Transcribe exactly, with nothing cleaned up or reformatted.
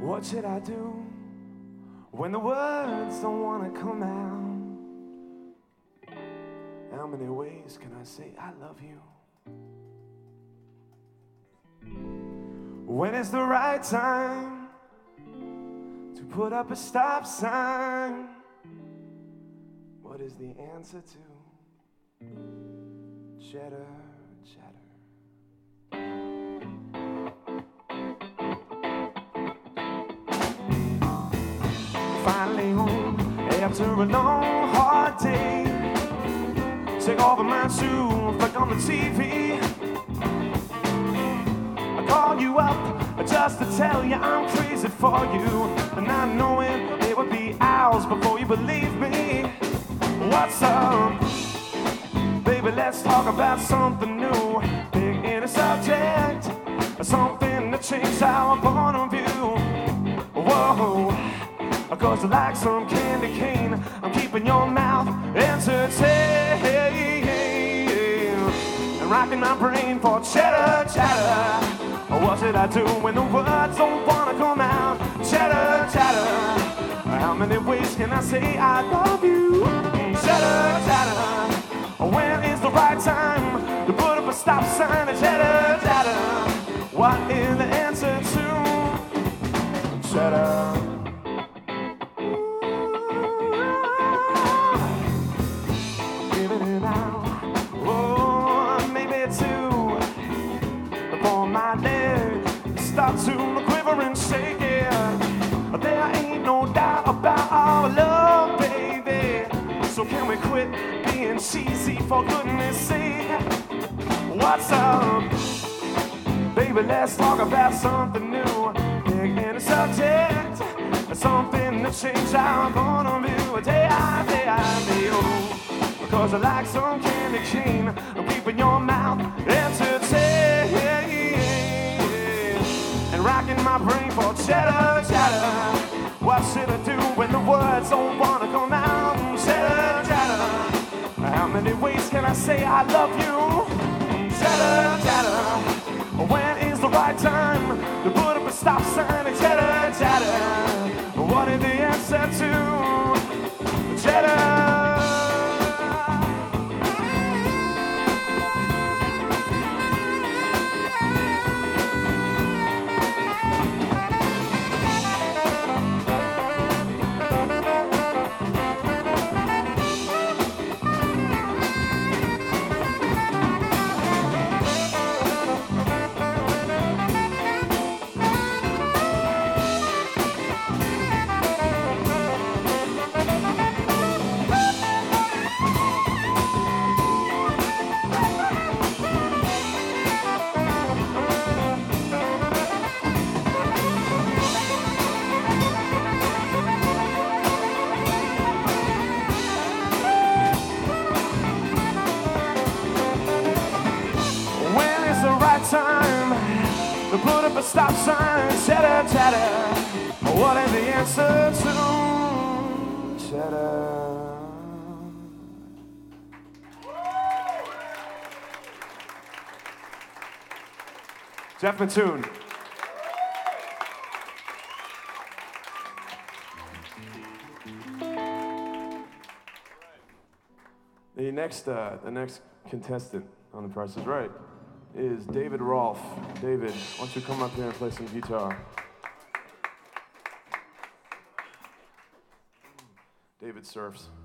What should I do when the words don't want to come out? How many ways can I say I love you? When is the right time to put up a stop sign? What is the answer to cheddar, cheddar? Finally home after a long, hard day. Take off my shoe, flick on the T V. I call you up just to tell you I'm crazy for you, and not knowing it would be hours before you believe me. What's up? Baby, let's talk about something new. Big in a subject, something to change our point of view. Whoa. Cause like some candy cane, I'm keeping your mouth entertained and rocking my brain for cheddar, cheddar. What should I do when the words don't wanna come out? Cheddar, cheddar. How many ways can I say I love you? Cheddar, cheddar. When is the right time to put up a stop sign? Cheddar, cheddar. What is the answer to cheddar? Start to quiver and shake it. There ain't no doubt about our love, baby. So can we quit being cheesy, for goodness sake? What's up? Baby, let's talk about something new. Big in the subject, something to change our point of view. Day I, day I, day oh. Because I like some candy cane, I'm keeping your mouth entertained and rocking my brain for cheddar, cheddar. What should I do when the words don't wanna come out? Cheddar, cheddar. How many ways can I say I love you? Cheddar, cheddar. When is the right time to put up a stop sign? Cheddar, cheddar. What is the answer to cheddar? Time to put up a stop sign, cheddar, cheddar. What is the answer to cheddar? Jeff Mattoon. The next, uh, the next contestant on The Price is Right is David Rolfe. David, why don't you come up here and play some guitar? David surfs.